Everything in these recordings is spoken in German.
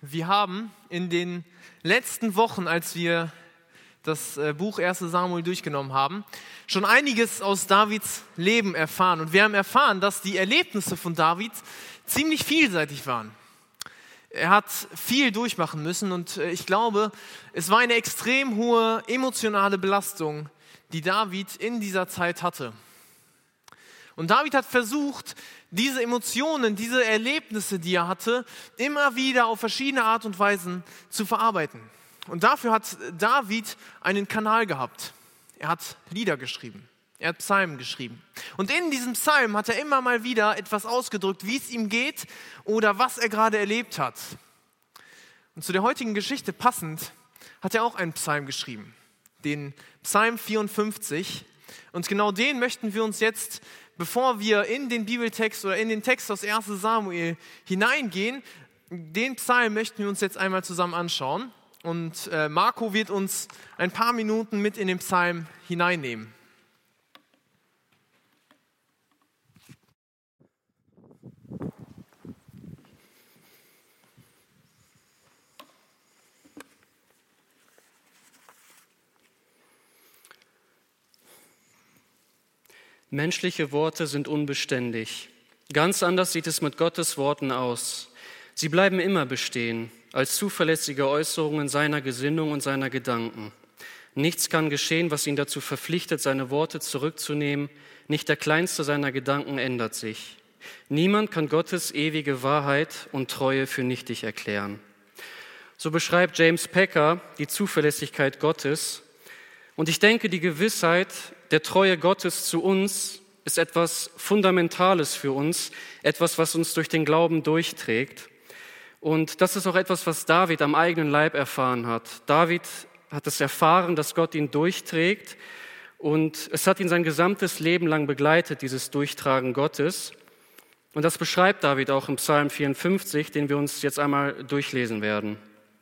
Wir haben in den letzten Wochen, als wir das Buch 1. Samuel durchgenommen haben, schon einiges aus Davids Leben erfahren. Und wir haben erfahren, dass die Erlebnisse von David ziemlich vielseitig waren. Er hat viel durchmachen müssen und ich glaube, es war eine extrem hohe emotionale Belastung, die David in dieser Zeit hatte. Und David hat versucht, diese Emotionen, diese Erlebnisse, die er hatte, immer wieder auf verschiedene Art und Weisen zu verarbeiten. Und dafür hat David einen Kanal gehabt. Er hat Lieder geschrieben, er hat Psalmen geschrieben. Und in diesem Psalm hat er immer mal wieder etwas ausgedrückt, wie es ihm geht oder was er gerade erlebt hat. Und zu der heutigen Geschichte passend hat er auch einen Psalm geschrieben, den Psalm 54. Und genau den möchten wir uns jetzt, bevor wir in den Bibeltext oder in den Text aus 1. Samuel hineingehen, den Psalm möchten wir uns jetzt einmal zusammen anschauen. Und Marco wird uns ein paar Minuten mit in den Psalm hineinnehmen. Menschliche Worte sind unbeständig. Ganz anders sieht es mit Gottes Worten aus. Sie bleiben immer bestehen, als zuverlässige Äußerungen seiner Gesinnung und seiner Gedanken. Nichts kann geschehen, was ihn dazu verpflichtet, seine Worte zurückzunehmen. Nicht der kleinste seiner Gedanken ändert sich. Niemand kann Gottes ewige Wahrheit und Treue für nichtig erklären. So beschreibt James Packer die Zuverlässigkeit Gottes. Und ich denke, die Gewissheit der Treue Gottes zu uns ist etwas Fundamentales für uns, etwas, was uns durch den Glauben durchträgt. Und das ist auch etwas, was David am eigenen Leib erfahren hat. David hat es erfahren, dass Gott ihn durchträgt und es hat ihn sein gesamtes Leben lang begleitet, dieses Durchtragen Gottes. Und das beschreibt David auch im Psalm 54, den wir uns jetzt einmal durchlesen werden.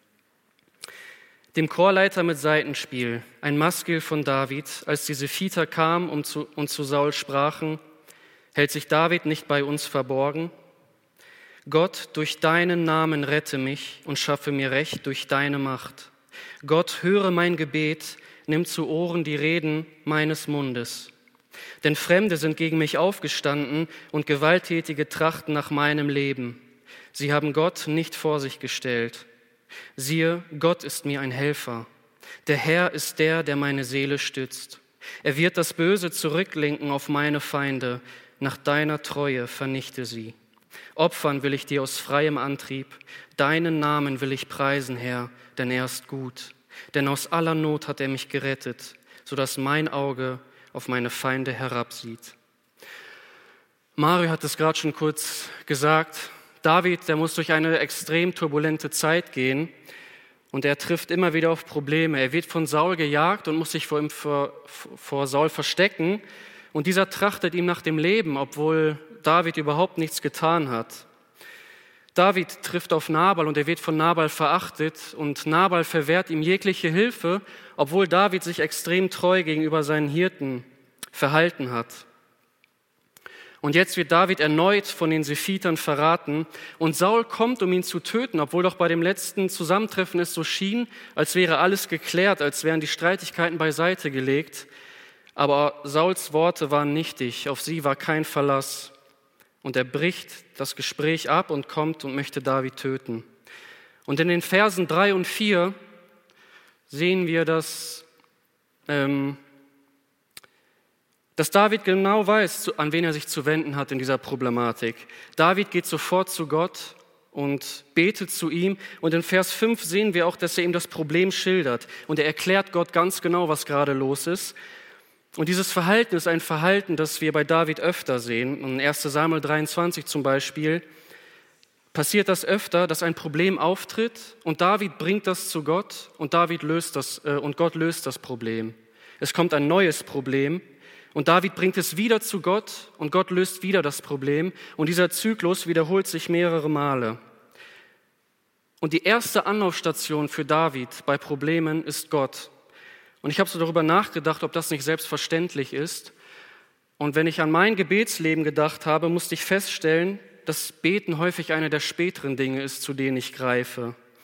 Dem Chorleiter mit Saitenspiel, ein Maskil von David, als die Sephiter kamen und zu Saul sprachen, hält sich David nicht bei uns verborgen? Gott, durch deinen Namen rette mich und schaffe mir Recht durch deine Macht. Gott, höre mein Gebet, nimm zu Ohren die Reden meines Mundes. Denn Fremde sind gegen mich aufgestanden und Gewalttätige trachten nach meinem Leben. Sie haben Gott nicht vor sich gestellt. Siehe, Gott ist mir ein Helfer. Der Herr ist der, der meine Seele stützt. Er wird das Böse zurücklenken auf meine Feinde. Nach deiner Treue vernichte sie. Opfern will ich dir aus freiem Antrieb. Deinen Namen will ich preisen, Herr, denn er ist gut. Denn aus aller Not hat er mich gerettet, sodass mein Auge auf meine Feinde herabsieht. Mario hat es gerade schon kurz gesagt. David, der muss durch eine extrem turbulente Zeit gehen und er trifft immer wieder auf Probleme. Er wird von Saul gejagt und muss sich vor Saul verstecken und dieser trachtet ihm nach dem Leben, obwohl David überhaupt nichts getan hat. David trifft auf Nabal und er wird von Nabal verachtet und Nabal verwehrt ihm jegliche Hilfe, obwohl David sich extrem treu gegenüber seinen Hirten verhalten hat. Und jetzt wird David erneut von den Sephitern verraten und Saul kommt, um ihn zu töten, obwohl doch bei dem letzten Zusammentreffen es so schien, als wäre alles geklärt, als wären die Streitigkeiten beiseite gelegt. Aber Sauls Worte waren nichtig, auf sie war kein Verlass. Und er bricht das Gespräch ab und kommt und möchte David töten. Und in den Versen 3 und 4 sehen wir, dass David genau weiß, an wen er sich zu wenden hat in dieser Problematik. David geht sofort zu Gott und betet zu ihm. Und in Vers 5 sehen wir auch, dass er ihm das Problem schildert. Und er erklärt Gott ganz genau, was gerade los ist. Und dieses Verhalten ist ein Verhalten, das wir bei David öfter sehen. In 1. Samuel 23 zum Beispiel passiert das öfter, dass ein Problem auftritt und David bringt das zu Gott und Gott löst das Problem. Es kommt ein neues Problem. Und David bringt es wieder zu Gott und Gott löst wieder das Problem. Und dieser Zyklus wiederholt sich mehrere Male. Und die erste Anlaufstation für David bei Problemen ist Gott. Und ich habe so darüber nachgedacht, ob das nicht selbstverständlich ist. Und wenn ich an mein Gebetsleben gedacht habe, musste ich feststellen, dass Beten häufig eine der späteren Dinge ist, zu denen ich greife.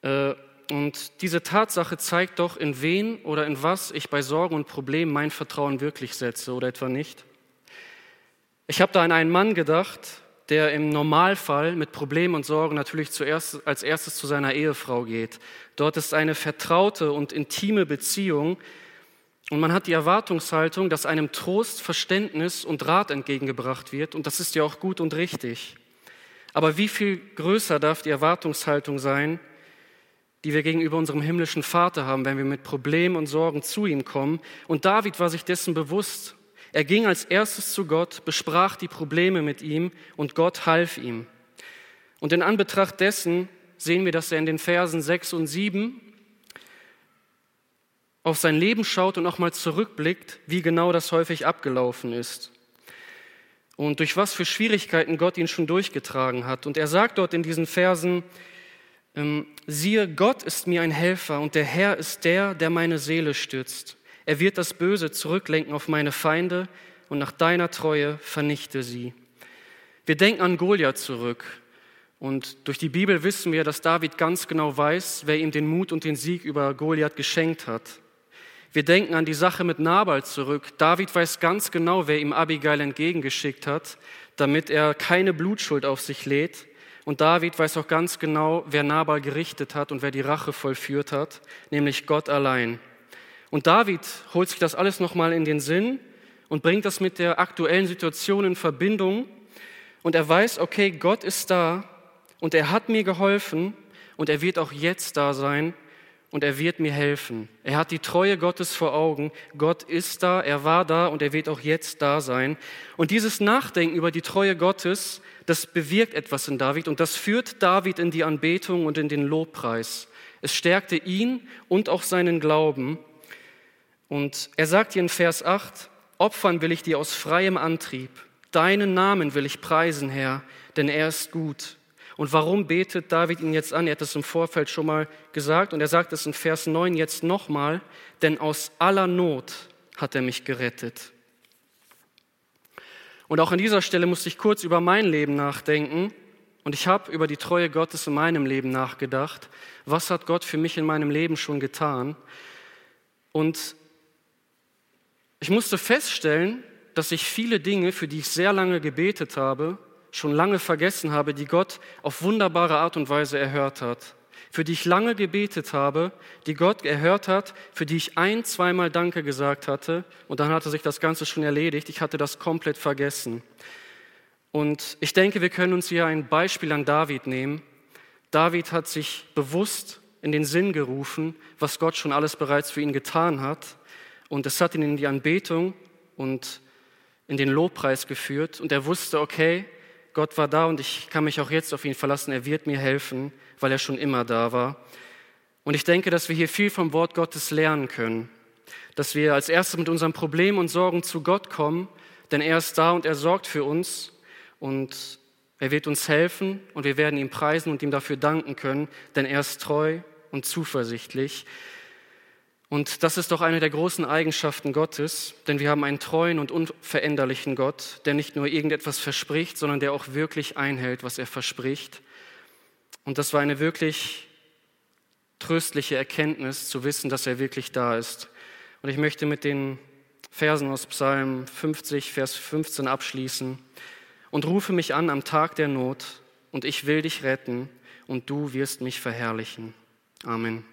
Und diese Tatsache zeigt doch, in wen oder in was ich bei Sorgen und Problemen mein Vertrauen wirklich setze oder etwa nicht. Ich habe da an einen Mann gedacht, der im Normalfall mit Problemen und Sorgen natürlich als erstes zu seiner Ehefrau geht. Dort ist eine vertraute und intime Beziehung und man hat die Erwartungshaltung, dass einem Trost, Verständnis und Rat entgegengebracht wird und das ist ja auch gut und richtig. Aber wie viel größer darf die Erwartungshaltung sein, die wir gegenüber unserem himmlischen Vater haben, wenn wir mit Problemen und Sorgen zu ihm kommen? Und David war sich dessen bewusst. Er ging als erstes zu Gott, besprach die Probleme mit ihm und Gott half ihm. Und in Anbetracht dessen sehen wir, dass er in den Versen 6 und 7 auf sein Leben schaut und nochmal zurückblickt, wie genau das häufig abgelaufen ist. Und durch was für Schwierigkeiten Gott ihn schon durchgetragen hat. Und er sagt dort in diesen Versen, siehe, Gott ist mir ein Helfer und der Herr ist der, der meine Seele stützt. Er wird das Böse zurücklenken auf meine Feinde und nach deiner Treue vernichte sie. Wir denken an Goliath zurück und durch die Bibel wissen wir, dass David ganz genau weiß, wer ihm den Mut und den Sieg über Goliath geschenkt hat. Wir denken an die Sache mit Nabal zurück. David weiß ganz genau, wer ihm Abigail entgegengeschickt hat, damit er keine Blutschuld auf sich lädt. Und David weiß auch ganz genau, wer Nabal gerichtet hat und wer die Rache vollführt hat, nämlich Gott allein. Und David holt sich das alles nochmal in den Sinn und bringt das mit der aktuellen Situation in Verbindung. Und er weiß, okay, Gott ist da und er hat mir geholfen und er wird auch jetzt da sein und er wird mir helfen. Er hat die Treue Gottes vor Augen. Gott ist da, er war da und er wird auch jetzt da sein. Und dieses Nachdenken über die Treue Gottes, das bewirkt etwas in David und das führt David in die Anbetung und in den Lobpreis. Es stärkte ihn und auch seinen Glauben. Und er sagt hier in Vers 8, opfern will ich dir aus freiem Antrieb. Deinen Namen will ich preisen, Herr, denn er ist gut. Und warum betet David ihn jetzt an? Er hat es im Vorfeld schon mal gesagt und er sagt es in Vers 9 jetzt nochmal, denn aus aller Not hat er mich gerettet. Und auch an dieser Stelle musste ich kurz über mein Leben nachdenken und ich habe über die Treue Gottes in meinem Leben nachgedacht. Was hat Gott für mich in meinem Leben schon getan? Und ich musste feststellen, dass ich viele Dinge, für die ich sehr lange gebetet habe, schon lange vergessen habe, die Gott auf wunderbare Art und Weise erhört hat. Für die ich lange gebetet habe, die Gott erhört hat, für die ich 1-2 Mal Danke gesagt hatte und dann hatte sich das Ganze schon erledigt. Ich hatte das komplett vergessen. Und ich denke, wir können uns hier ein Beispiel an David nehmen. David hat sich bewusst in den Sinn gerufen, was Gott schon alles bereits für ihn getan hat. Und es hat ihn in die Anbetung und in den Lobpreis geführt. Und er wusste, okay, Gott war da und ich kann mich auch jetzt auf ihn verlassen. Er wird mir helfen, weil er schon immer da war. Und ich denke, dass wir hier viel vom Wort Gottes lernen können. Dass wir als erstes mit unseren Problemen und Sorgen zu Gott kommen, denn er ist da und er sorgt für uns. Und er wird uns helfen und wir werden ihn preisen und ihm dafür danken können, denn er ist treu und zuversichtlich. Und das ist doch eine der großen Eigenschaften Gottes, denn wir haben einen treuen und unveränderlichen Gott, der nicht nur irgendetwas verspricht, sondern der auch wirklich einhält, was er verspricht. Und das war eine wirklich tröstliche Erkenntnis, zu wissen, dass er wirklich da ist. Und ich möchte mit den Versen aus Psalm 50, Vers 15 abschließen. Und rufe mich an am Tag der Not, und ich will dich retten, und du wirst mich verherrlichen. Amen.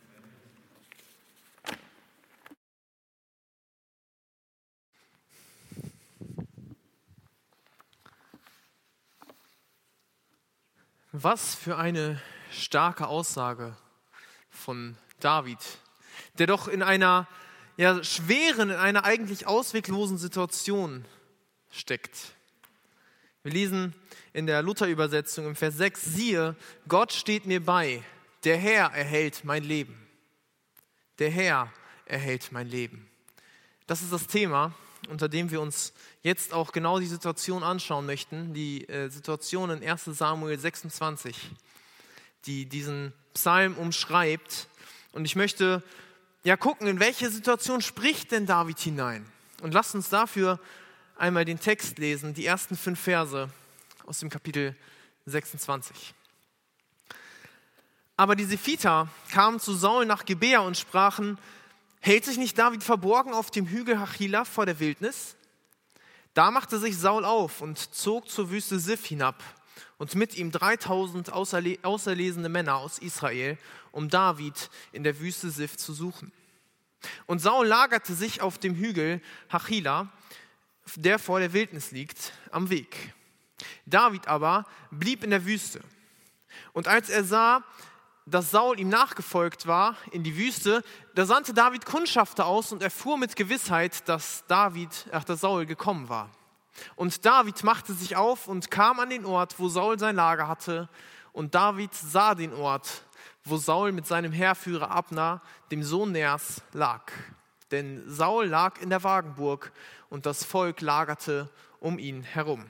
Was für eine starke Aussage von David, der doch in einer schweren, in einer eigentlich ausweglosen Situation steckt. Wir lesen in der Luther-Übersetzung im Vers 6, siehe, Gott steht mir bei, der Herr erhält mein Leben. Der Herr erhält mein Leben. Das ist das Thema, unter dem wir uns jetzt auch genau die Situation anschauen möchten, die Situation in 1 Samuel 26, die diesen Psalm umschreibt. Und ich möchte gucken, in welche Situation spricht denn David hinein? Und lasst uns dafür einmal den Text lesen, die ersten 5 Verse aus dem Kapitel 26. Aber die Sephiter kamen zu Saul nach Gibea und sprachen: Hält sich nicht David verborgen auf dem Hügel Hachila vor der Wildnis? Da machte sich Saul auf und zog zur Wüste Sif hinab und mit ihm 3000 auserlesene Männer aus Israel, um David in der Wüste Sif zu suchen. Und Saul lagerte sich auf dem Hügel Hachila, der vor der Wildnis liegt, am Weg. David aber blieb in der Wüste. Und als er sah, dass Saul ihm nachgefolgt war in die Wüste, da sandte David Kundschafter aus und erfuhr mit Gewissheit, dass Saul gekommen war. Und David machte sich auf und kam an den Ort, wo Saul sein Lager hatte. Und David sah den Ort, wo Saul mit seinem Heerführer Abner, dem Sohn Ners, lag. Denn Saul lag in der Wagenburg und das Volk lagerte um ihn herum.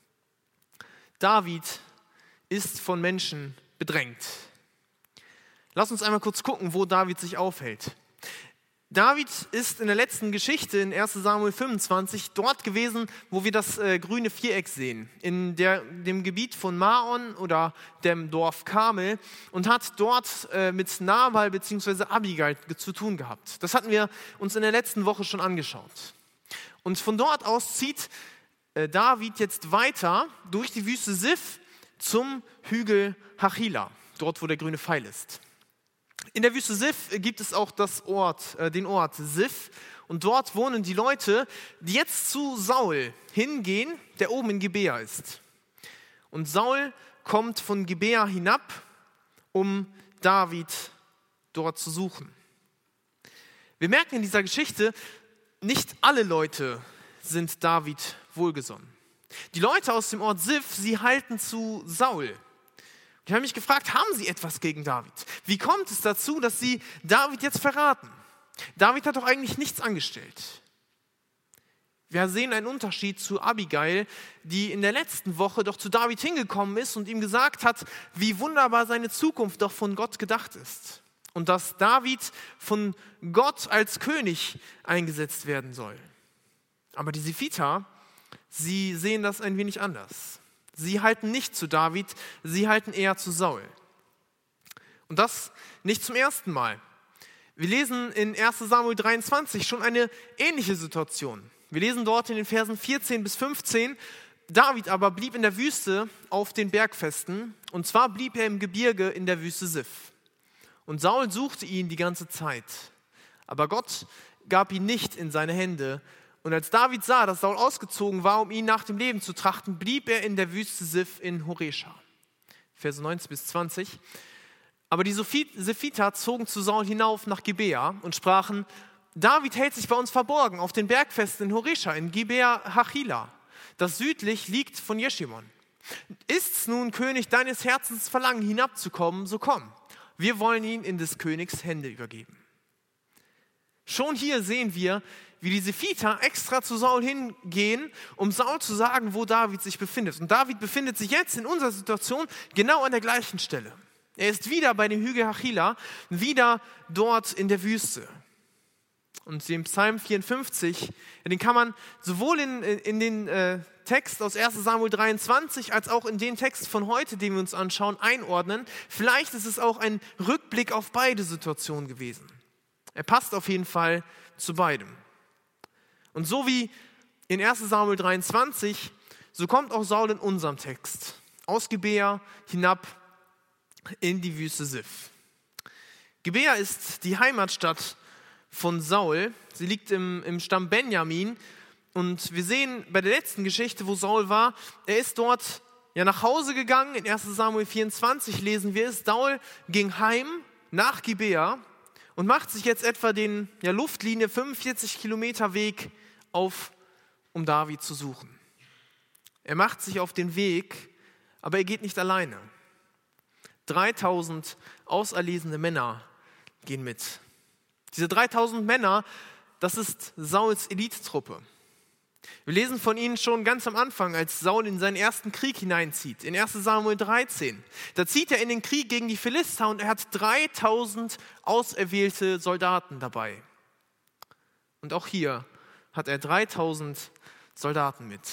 David ist von Menschen bedrängt. Lass uns einmal kurz gucken, wo David sich aufhält. David ist in der letzten Geschichte in 1. Samuel 25 dort gewesen, wo wir das grüne Viereck sehen, in dem Gebiet von Maon oder dem Dorf Karmel, und hat dort mit Nabal bzw. Abigail zu tun gehabt. Das hatten wir uns in der letzten Woche schon angeschaut. Und von dort aus zieht David jetzt weiter durch die Wüste Sif zum Hügel Hachila, dort wo der grüne Pfeil ist. In der Wüste Sif gibt es auch den Ort Sif, und dort wohnen die Leute, die jetzt zu Saul hingehen, der oben in Gibea ist. Und Saul kommt von Gibea hinab, um David dort zu suchen. Wir merken in dieser Geschichte, nicht alle Leute sind David wohlgesonnen. Die Leute aus dem Ort Sif, sie halten zu Saul. Ich habe mich gefragt, haben sie etwas gegen David? Wie kommt es dazu, dass sie David jetzt verraten? David hat doch eigentlich nichts angestellt. Wir sehen einen Unterschied zu Abigail, die in der letzten Woche doch zu David hingekommen ist und ihm gesagt hat, wie wunderbar seine Zukunft doch von Gott gedacht ist. Und dass David von Gott als König eingesetzt werden soll. Aber die Sephiter, sie sehen das ein wenig anders. Sie halten nicht zu David, sie halten eher zu Saul. Und das nicht zum ersten Mal. Wir lesen in 1. Samuel 23 schon eine ähnliche Situation. Wir lesen dort in den Versen 14 bis 15, David aber blieb in der Wüste auf den Bergfesten, und zwar blieb er im Gebirge in der Wüste Sif. Und Saul suchte ihn die ganze Zeit, aber Gott gab ihn nicht in seine Hände. Und als David sah, dass Saul ausgezogen war, um ihn nach dem Leben zu trachten, blieb er in der Wüste Sif in Horesha. Verse 19 bis 20. Aber die Sephiter zogen zu Saul hinauf nach Gibea und sprachen: David hält sich bei uns verborgen auf den Bergfesten in Horesha, in Gibea Hachila, das südlich liegt von Jeschimon. Ist's nun, König, deines Herzens Verlangen, hinabzukommen, so komm. Wir wollen ihn in des Königs Hände übergeben. Schon hier sehen wir, wie die Sephiter extra zu Saul hingehen, um Saul zu sagen, wo David sich befindet. Und David befindet sich jetzt in unserer Situation genau an der gleichen Stelle. Er ist wieder bei dem Hügel Hachila, wieder dort in der Wüste. Und den Psalm 54, den kann man sowohl in den Text aus 1. Samuel 23 als auch in den Text von heute, den wir uns anschauen, einordnen. Vielleicht ist es auch ein Rückblick auf beide Situationen gewesen. Er passt auf jeden Fall zu beidem. Und so wie in 1. Samuel 23, so kommt auch Saul in unserem Text aus Gibea hinab in die Wüste Sif. Gibea ist die Heimatstadt von Saul. Sie liegt im Stamm Benjamin. Und wir sehen bei der letzten Geschichte, wo Saul war, er ist dort nach Hause gegangen. In 1. Samuel 24 lesen wir es. Saul ging heim nach Gibea und macht sich jetzt etwa den Luftlinie 45 Kilometer Weg auf, um David zu suchen. Er macht sich auf den Weg, aber er geht nicht alleine. 3000 auserlesene Männer gehen mit. Diese 3000 Männer, das ist Sauls Elitetruppe. Wir lesen von ihnen schon ganz am Anfang, als Saul in seinen ersten Krieg hineinzieht, in 1. Samuel 13. Da zieht er in den Krieg gegen die Philister und er hat 3000 auserwählte Soldaten dabei. Und auch hier hat er 3000 Soldaten mit.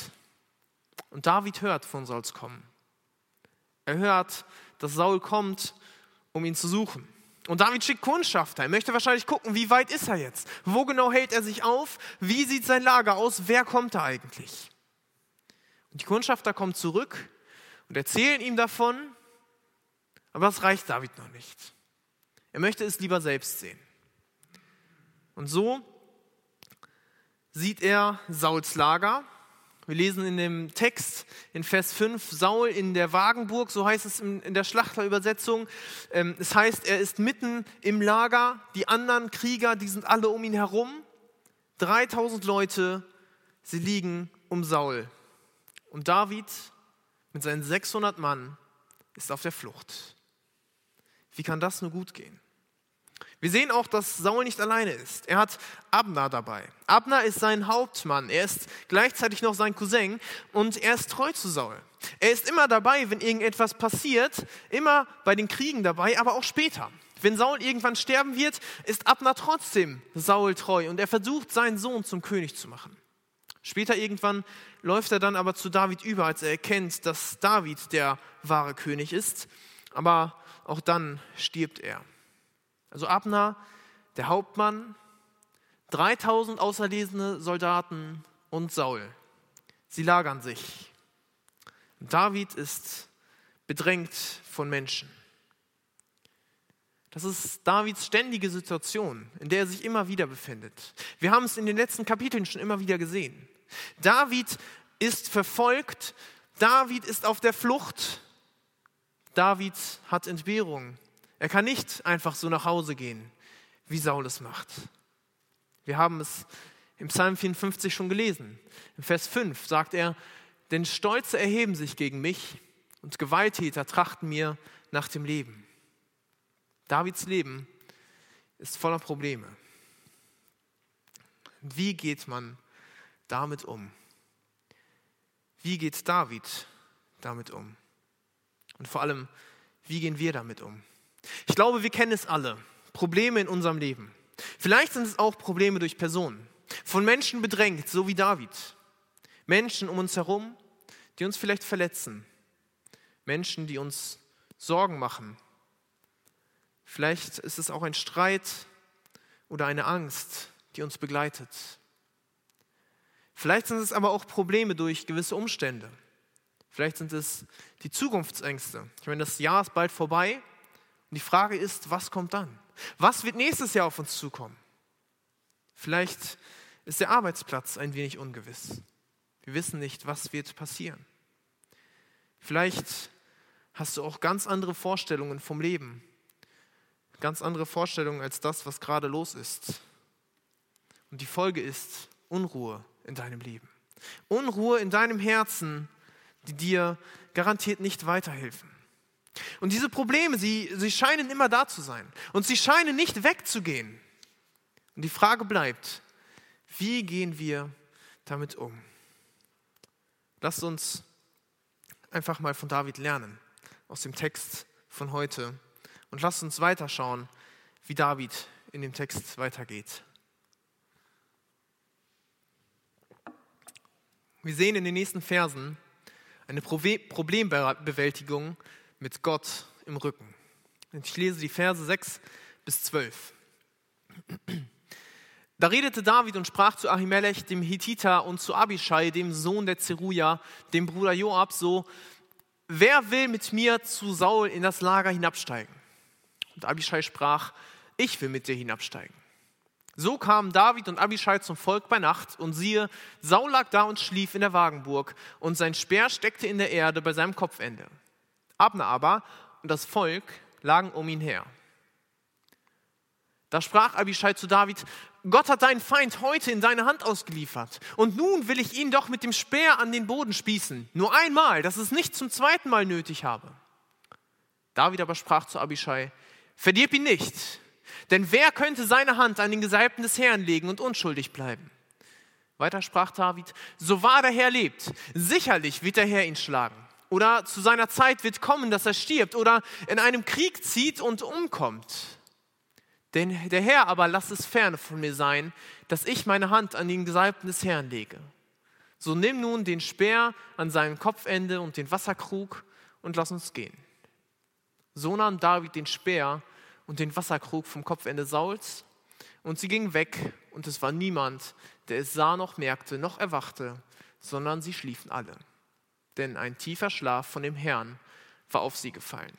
Und David hört von Sauls Kommen. Er hört, dass Saul kommt um ihn zu suchen. Und David schickt Kundschafter. Er möchte wahrscheinlich gucken, wie weit ist er jetzt? Wo genau hält er sich auf? Wie sieht sein Lager aus? Wer kommt da eigentlich? Und die Kundschafter kommen zurück und erzählen ihm davon, aber das reicht David noch nicht. Er möchte es lieber selbst sehen. Und so sieht er Sauls Lager. Wir lesen in dem Text in Vers 5, Saul in der Wagenburg, so heißt es in der Schlachterübersetzung. Es heißt, er ist mitten im Lager, die anderen Krieger, die sind alle um ihn herum. 3000 Leute, sie liegen um Saul. Und David mit seinen 600 Mann ist auf der Flucht. Wie kann das nur gut gehen? Wir sehen auch, dass Saul nicht alleine ist. Er hat Abner dabei. Abner ist sein Hauptmann. Er ist gleichzeitig noch sein Cousin und er ist treu zu Saul. Er ist immer dabei, wenn irgendetwas passiert, immer bei den Kriegen dabei, aber auch später. Wenn Saul irgendwann sterben wird, ist Abner trotzdem Saul treu und er versucht, seinen Sohn zum König zu machen. Später irgendwann läuft er dann aber zu David über, als er erkennt, dass David der wahre König ist. Aber auch dann stirbt er. Also Abner, der Hauptmann, 3000 auserlesene Soldaten und Saul. Sie lagern sich. Und David ist bedrängt von Menschen. Das ist Davids ständige Situation, in der er sich immer wieder befindet. Wir haben es in den letzten Kapiteln schon immer wieder gesehen. David ist verfolgt, David ist auf der Flucht, David hat Entbehrung. Er kann nicht einfach so nach Hause gehen, wie Saul es macht. Wir haben es im Psalm 54 schon gelesen. Im Vers 5 sagt er, denn Stolze erheben sich gegen mich und Gewalttäter trachten mir nach dem Leben. Davids Leben ist voller Probleme. Wie geht man damit um? Wie geht David damit um? Und vor allem, wie gehen wir damit um? Ich glaube, wir kennen es alle. Probleme in unserem Leben. Vielleicht sind es auch Probleme durch Personen. Von Menschen bedrängt, so wie David. Menschen um uns herum, die uns vielleicht verletzen. Menschen, die uns Sorgen machen. Vielleicht ist es auch ein Streit oder eine Angst, die uns begleitet. Vielleicht sind es aber auch Probleme durch gewisse Umstände. Vielleicht sind es die Zukunftsängste. Ich meine, das Jahr ist bald vorbei. Und die Frage ist, was kommt dann? Was wird nächstes Jahr auf uns zukommen? Vielleicht ist der Arbeitsplatz ein wenig ungewiss. Wir wissen nicht, was wird passieren. Vielleicht hast du auch ganz andere Vorstellungen vom Leben. Ganz andere Vorstellungen als das, was gerade los ist. Und die Folge ist Unruhe in deinem Leben. Unruhe in deinem Herzen, die dir garantiert nicht weiterhelfen. Und diese Probleme, sie scheinen immer da zu sein. Und sie scheinen nicht wegzugehen. Und die Frage bleibt, wie gehen wir damit um? Lasst uns einfach mal von David lernen, aus dem Text von heute. Und lasst uns weiterschauen, wie David in dem Text weitergeht. Wir sehen in den nächsten Versen eine Problembewältigung mit Gott im Rücken. Ich lese die Verse 6 bis 12. Da redete David und sprach zu Ahimelech, dem Hethiter, und zu Abischai, dem Sohn der Zeruja, dem Bruder Joab, so: Wer will mit mir zu Saul in das Lager hinabsteigen? Und Abischai sprach: Ich will mit dir hinabsteigen. So kamen David und Abischai zum Volk bei Nacht, und siehe, Saul lag da und schlief in der Wagenburg, und sein Speer steckte in der Erde bei seinem Kopfende. Abner aber und das Volk lagen um ihn her. Da sprach Abischai zu David: Gott hat deinen Feind heute in deine Hand ausgeliefert. Und nun will ich ihn doch mit dem Speer an den Boden spießen. Nur einmal, dass es nicht zum zweiten Mal nötig habe. David aber sprach zu Abischai: Verdirb ihn nicht, denn wer könnte seine Hand an den Gesalbten des Herrn legen und unschuldig bleiben? Weiter sprach David: So wahr der Herr lebt, sicherlich wird der Herr ihn schlagen. Oder zu seiner Zeit wird kommen, dass er stirbt oder in einem Krieg zieht und umkommt. Denn der Herr aber lass es ferne von mir sein, dass ich meine Hand an den Gesalbten des Herrn lege. So nimm nun den Speer an seinem Kopfende und den Wasserkrug und lass uns gehen. So nahm David den Speer und den Wasserkrug vom Kopfende Sauls, und sie gingen weg, und es war niemand, der es sah noch merkte, noch erwachte, sondern sie schliefen alle. Denn ein tiefer Schlaf von dem Herrn war auf sie gefallen.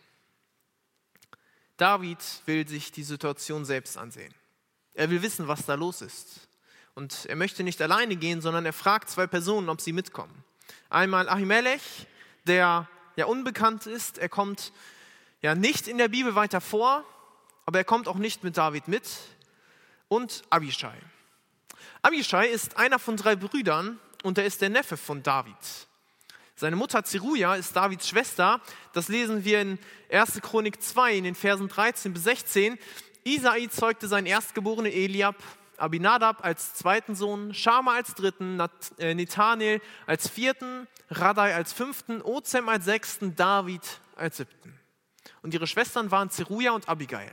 David will sich die Situation selbst ansehen. Er will wissen, was da los ist. Und er möchte nicht alleine gehen, sondern er fragt 2 Personen, ob sie mitkommen. Einmal Ahimelech, der ja unbekannt ist. Er kommt ja nicht in der Bibel weiter vor, aber er kommt auch nicht mit David mit. Und Abischai. Abischai ist einer von 3 Brüdern und er ist der Neffe von David. Seine Mutter Zeruja ist Davids Schwester. Das lesen wir in 1. Chronik 2 in den Versen 13 bis 16. Isai zeugte seinen Erstgeborenen Eliab, Abinadab als 2. Sohn, Schama als 3., Nethanel als 4., Radai als 5., Ozem als 6., David als 7. Und ihre Schwestern waren Zeruja und Abigail.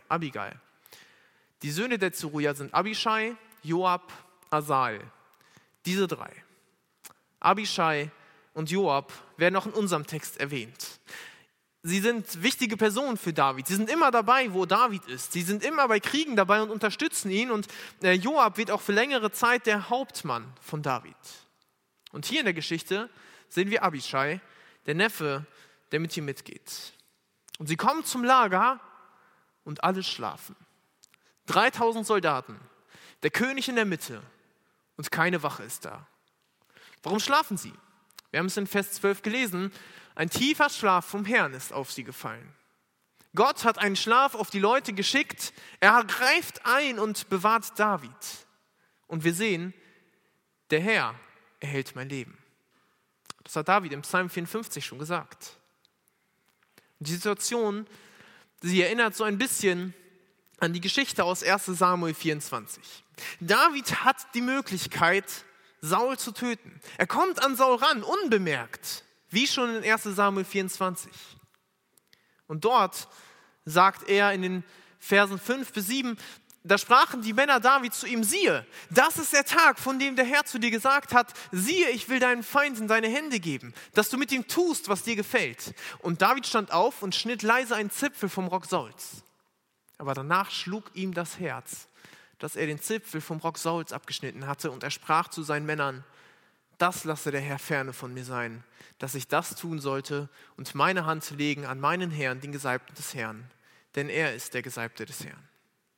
Die Söhne der Zeruja sind Abischai, Joab, Asahel. Diese 3. Abischai und Joab werden auch in unserem Text erwähnt. Sie sind wichtige Personen für David. Sie sind immer dabei, wo David ist. Sie sind immer bei Kriegen dabei und unterstützen ihn. Und Joab wird auch für längere Zeit der Hauptmann von David. Und hier in der Geschichte sehen wir Abischai, der Neffe, der mit ihm mitgeht. Und sie kommen zum Lager und alle schlafen. 3000 Soldaten, der König in der Mitte und keine Wache ist da. Warum schlafen sie? Wir haben es in Vers 12 gelesen. Ein tiefer Schlaf vom Herrn ist auf sie gefallen. Gott hat einen Schlaf auf die Leute geschickt. Er greift ein und bewahrt David. Und wir sehen, der Herr erhält mein Leben. Das hat David im Psalm 54 schon gesagt. Die Situation, sie erinnert so ein bisschen an die Geschichte aus 1. Samuel 24. David hat die Möglichkeit, Saul zu töten. Er kommt an Saul ran, unbemerkt, wie schon in 1. Samuel 24. Und dort sagt er in den Versen 5 bis 7, da sprachen die Männer Davids zu ihm, siehe, das ist der Tag, von dem der Herr zu dir gesagt hat, siehe, ich will deinen Feind in deine Hände geben, dass du mit ihm tust, was dir gefällt. Und David stand auf und schnitt leise einen Zipfel vom Rock Sauls. Aber danach schlug ihm das Herz, dass er den Zipfel vom Rock Sauls abgeschnitten hatte, und er sprach zu seinen Männern, das lasse der Herr ferne von mir sein, dass ich das tun sollte und meine Hand legen an meinen Herrn, den Gesalbten des Herrn, denn er ist der Gesalbte des Herrn.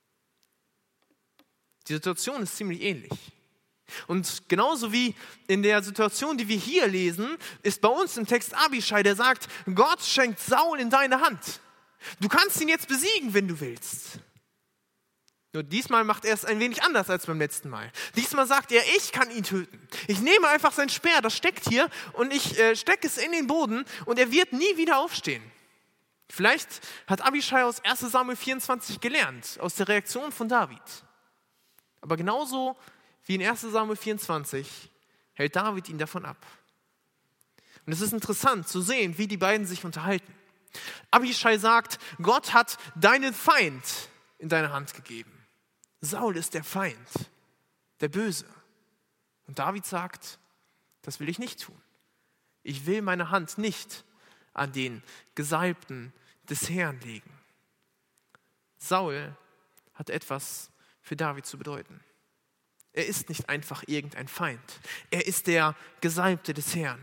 Die Situation ist ziemlich ähnlich. Und genauso wie in der Situation, die wir hier lesen, ist bei uns im Text Abischai, der sagt, Gott schenkt Saul in deine Hand. Du kannst ihn jetzt besiegen, wenn du willst. Nur diesmal macht er es ein wenig anders als beim letzten Mal. Diesmal sagt er, ich kann ihn töten. Ich nehme einfach sein Speer, das steckt hier, und ich stecke es in den Boden und er wird nie wieder aufstehen. Vielleicht hat Abischai aus 1. Samuel 24 gelernt, aus der Reaktion von David. Aber genauso wie in 1. Samuel 24 hält David ihn davon ab. Und es ist interessant zu sehen, wie die beiden sich unterhalten. Abischai sagt, Gott hat deinen Feind in deine Hand gegeben. Saul ist der Feind, der Böse. Und David sagt, das will ich nicht tun. Ich will meine Hand nicht an den Gesalbten des Herrn legen. Saul hat etwas für David zu bedeuten. Er ist nicht einfach irgendein Feind. Er ist der Gesalbte des Herrn.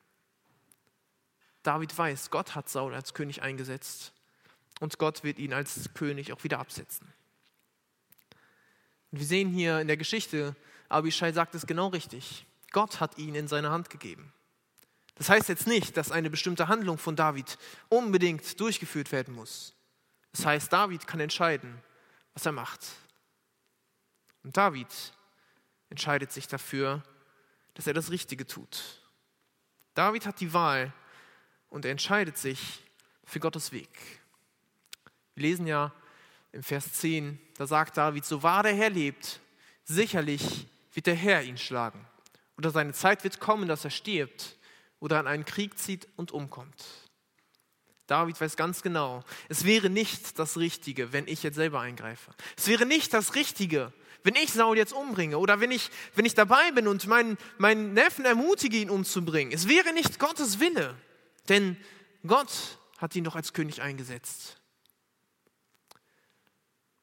David weiß, Gott hat Saul als König eingesetzt und Gott wird ihn als König auch wieder absetzen. Und wir sehen hier in der Geschichte, Abischai sagt es genau richtig. Gott hat ihn in seine Hand gegeben. Das heißt jetzt nicht, dass eine bestimmte Handlung von David unbedingt durchgeführt werden muss. Das heißt, David kann entscheiden, was er macht. Und David entscheidet sich dafür, dass er das Richtige tut. David hat die Wahl und er entscheidet sich für Gottes Weg. Wir lesen ja im Vers 10, da sagt David, so wahr der Herr lebt, sicherlich wird der Herr ihn schlagen. Oder seine Zeit wird kommen, dass er stirbt oder an einen Krieg zieht und umkommt. David weiß ganz genau, es wäre nicht das Richtige, wenn ich jetzt selber eingreife. Es wäre nicht das Richtige, wenn ich Saul jetzt umbringe oder wenn ich dabei bin und meinen Neffen ermutige, ihn umzubringen. Es wäre nicht Gottes Wille, denn Gott hat ihn doch als König eingesetzt.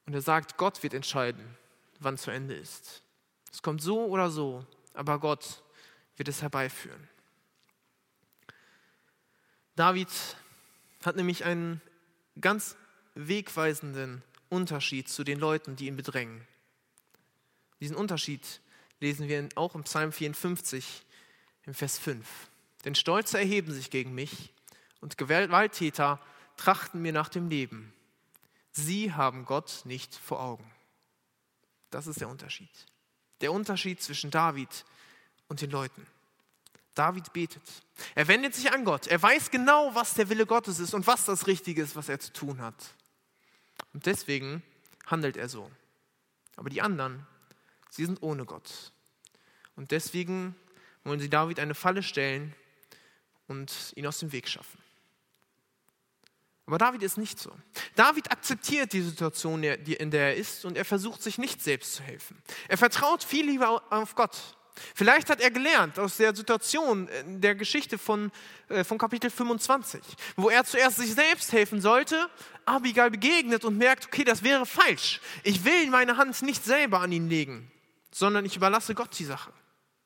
Und er sagt, Gott wird entscheiden, wann zu Ende ist. Es kommt so oder so, aber Gott wird es herbeiführen. David hat nämlich einen ganz wegweisenden Unterschied zu den Leuten, die ihn bedrängen. Diesen Unterschied lesen wir auch im Psalm 54, im Vers 5. Denn Stolze erheben sich gegen mich und Gewalttäter trachten mir nach dem Leben. Sie haben Gott nicht vor Augen. Das ist der Unterschied. Der Unterschied zwischen David und den Leuten. David betet. Er wendet sich an Gott. Er weiß genau, was der Wille Gottes ist und was das Richtige ist, was er zu tun hat. Und deswegen handelt er so. Aber die anderen, sie sind ohne Gott. Und deswegen wollen sie David eine Falle stellen und ihn aus dem Weg schaffen. Aber David ist nicht so. David akzeptiert die Situation, in der er ist, und er versucht sich nicht selbst zu helfen. Er vertraut viel lieber auf Gott. Vielleicht hat er gelernt aus der Situation der Geschichte von Kapitel 25, wo er zuerst sich selbst helfen sollte, Abigail begegnet und merkt, okay, das wäre falsch. Ich will meine Hand nicht selber an ihn legen, sondern ich überlasse Gott die Sache.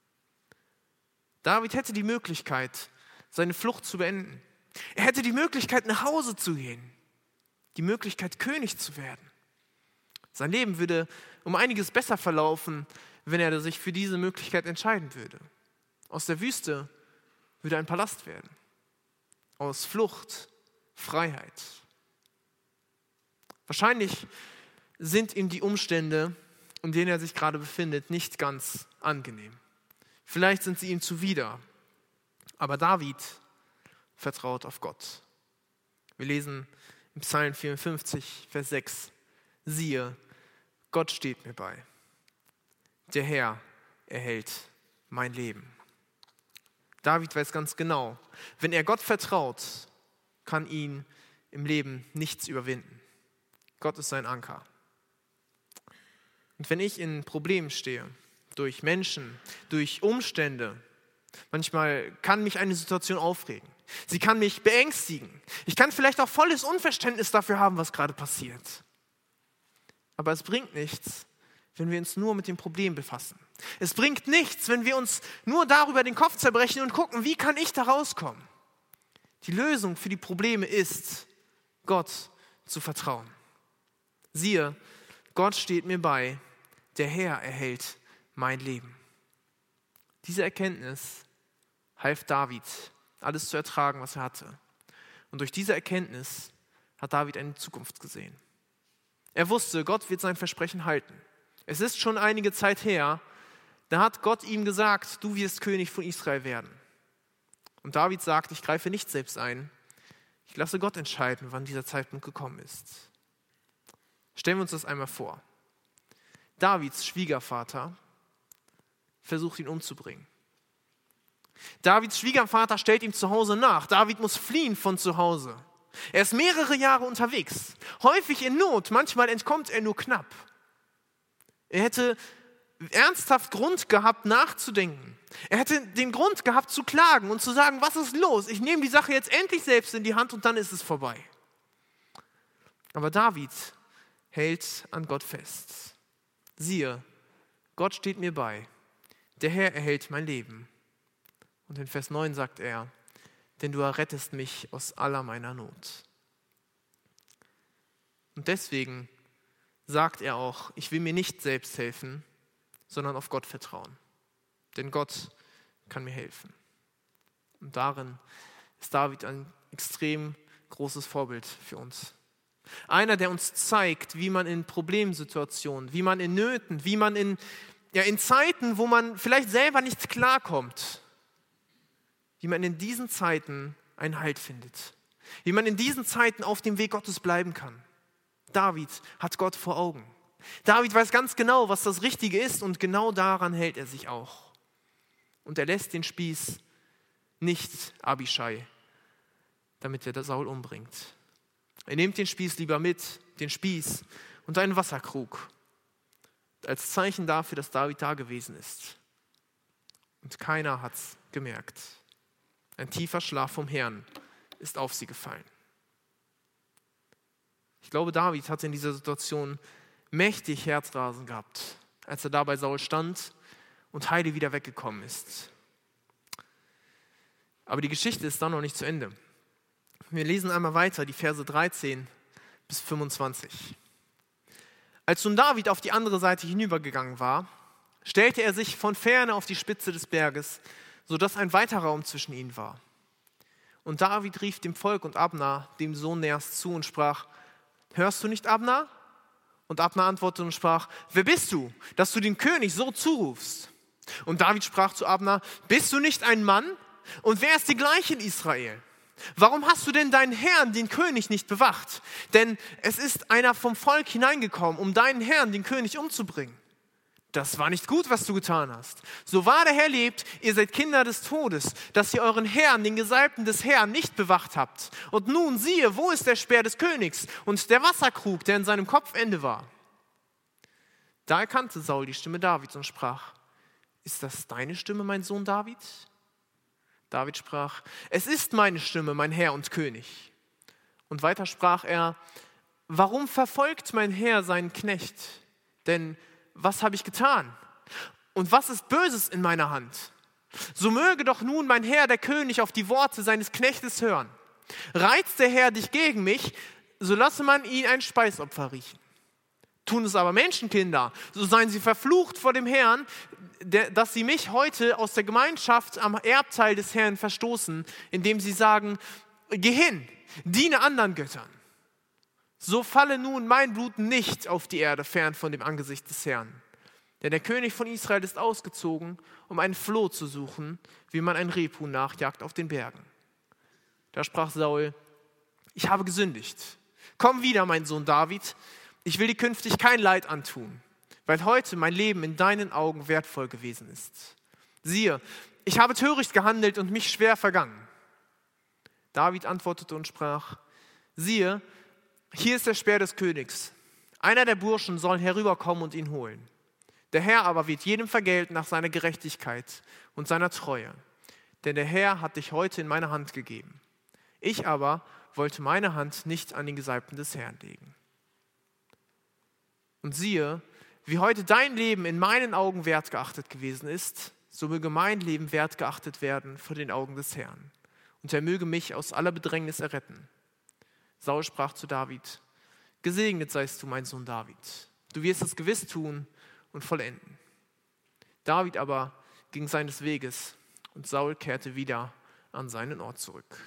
David hätte die Möglichkeit, seine Flucht zu beenden. Er hätte die Möglichkeit, nach Hause zu gehen, die Möglichkeit, König zu werden. Sein Leben würde um einiges besser verlaufen, wenn er sich für diese Möglichkeit entscheiden würde. Aus der Wüste würde ein Palast werden. Aus Flucht Freiheit. Wahrscheinlich sind ihm die Umstände, in denen er sich gerade befindet, nicht ganz angenehm. Vielleicht sind sie ihm zuwider. Aber David vertraut auf Gott. Wir lesen im Psalm 54, Vers 6. Siehe, Gott steht mir bei. Der Herr erhält mein Leben. David weiß ganz genau, wenn er Gott vertraut, kann ihn im Leben nichts überwinden. Gott ist sein Anker. Und wenn ich in Problemen stehe, durch Menschen, durch Umstände, manchmal kann mich eine Situation aufregen. Sie kann mich beängstigen. Ich kann vielleicht auch volles Unverständnis dafür haben, was gerade passiert. Aber es bringt nichts, wenn wir uns nur mit dem Problem befassen. Es bringt nichts, wenn wir uns nur darüber den Kopf zerbrechen und gucken, wie kann ich da rauskommen? Die Lösung für die Probleme ist, Gott zu vertrauen. Siehe, Gott steht mir bei, der Herr erhält mein Leben. Diese Erkenntnis half David, alles zu ertragen, was er hatte. Und durch diese Erkenntnis hat David eine Zukunft gesehen. Er wusste, Gott wird sein Versprechen halten. Es ist schon einige Zeit her, da hat Gott ihm gesagt, du wirst König von Israel werden. Und David sagt, ich greife nicht selbst ein. Ich lasse Gott entscheiden, wann dieser Zeitpunkt gekommen ist. Stellen wir uns das einmal vor. Davids Schwiegervater versucht ihn umzubringen. Davids Schwiegervater stellt ihm zu Hause nach. David muss fliehen von zu Hause. Er ist mehrere Jahre unterwegs, häufig in Not, manchmal entkommt er nur knapp. Er hätte ernsthaft Grund gehabt, nachzudenken. Er hätte den Grund gehabt, zu klagen und zu sagen, was ist los? Ich nehme die Sache jetzt endlich selbst in die Hand und dann ist es vorbei. Aber David hält an Gott fest. Siehe, Gott steht mir bei. Der Herr erhält mein Leben. Und in Vers 9 sagt er, denn du errettest mich aus aller meiner Not. Und deswegen sagt er auch, ich will mir nicht selbst helfen, sondern auf Gott vertrauen. Denn Gott kann mir helfen. Und darin ist David ein extrem großes Vorbild für uns. Einer, der uns zeigt, wie man in Problemsituationen, wie man in Nöten, wie man in Zeiten, wo man vielleicht selber nicht klarkommt, wie man in diesen Zeiten einen Halt findet. Wie man in diesen Zeiten auf dem Weg Gottes bleiben kann. David hat Gott vor Augen. David weiß ganz genau, was das Richtige ist und genau daran hält er sich auch. Und er lässt den Spieß nicht Abischai, damit er Saul umbringt. Er nimmt den Spieß lieber mit, den Spieß und einen Wasserkrug, als Zeichen dafür, dass David da gewesen ist. Und keiner hat's gemerkt. Ein tiefer Schlaf vom Herrn ist auf sie gefallen. Ich glaube, David hatte in dieser Situation mächtig Herzrasen gehabt, als er da bei Saul stand und heile wieder weggekommen ist. Aber die Geschichte ist dann noch nicht zu Ende. Wir lesen einmal weiter, die Verse 13 bis 25. Als nun David auf die andere Seite hinübergegangen war, stellte er sich von ferne auf die Spitze des Berges, sodass ein weiter Raum zwischen ihnen war. Und David rief dem Volk und Abner, dem Sohn Ners, zu und sprach: Hörst du nicht, Abner? Und Abner antwortete und sprach: Wer bist du, dass du dem König so zurufst? Und David sprach zu Abner: Bist du nicht ein Mann? Und wer ist dir gleich in Israel? Warum hast du denn deinen Herrn, den König, nicht bewacht? Denn es ist einer vom Volk hineingekommen, um deinen Herrn, den König, umzubringen. Das war nicht gut, was du getan hast. So wahr der Herr lebt, ihr seid Kinder des Todes, dass ihr euren Herrn, den Gesalbten des Herrn, nicht bewacht habt. Und nun siehe, wo ist der Speer des Königs und der Wasserkrug, der in seinem Kopfende war? Da erkannte Saul die Stimme Davids und sprach: Ist das deine Stimme, mein Sohn David? David sprach: Es ist meine Stimme, mein Herr und König. Und weiter sprach er: Warum verfolgt mein Herr seinen Knecht? Denn was habe ich getan? Und was ist Böses in meiner Hand? So möge doch nun mein Herr, der König, auf die Worte seines Knechtes hören. Reizt der Herr dich gegen mich, so lasse man ihn ein Speisopfer riechen. Tun es aber Menschenkinder, so seien sie verflucht vor dem Herrn, dass sie mich heute aus der Gemeinschaft am Erbteil des Herrn verstoßen, indem sie sagen: Geh hin, diene anderen Göttern. So falle nun mein Blut nicht auf die Erde fern von dem Angesicht des Herrn. Denn der König von Israel ist ausgezogen, um einen Floh zu suchen, wie man ein Rebhuhn nachjagt auf den Bergen. Da sprach Saul: Ich habe gesündigt. Komm wieder, mein Sohn David. Ich will dir künftig kein Leid antun, weil heute mein Leben in deinen Augen wertvoll gewesen ist. Siehe, ich habe töricht gehandelt und mich schwer vergangen. David antwortete und sprach: Siehe, hier ist der Speer des Königs. Einer der Burschen soll herüberkommen und ihn holen. Der Herr aber wird jedem vergelten nach seiner Gerechtigkeit und seiner Treue. Denn der Herr hat dich heute in meine Hand gegeben. Ich aber wollte meine Hand nicht an den Gesalbten des Herrn legen. Und siehe, wie heute dein Leben in meinen Augen wertgeachtet gewesen ist, so möge mein Leben wertgeachtet werden vor den Augen des Herrn. Und er möge mich aus aller Bedrängnis erretten. Saul sprach zu David: Gesegnet seist du, mein Sohn David. Du wirst es gewiss tun und vollenden. David aber ging seines Weges und Saul kehrte wieder an seinen Ort zurück.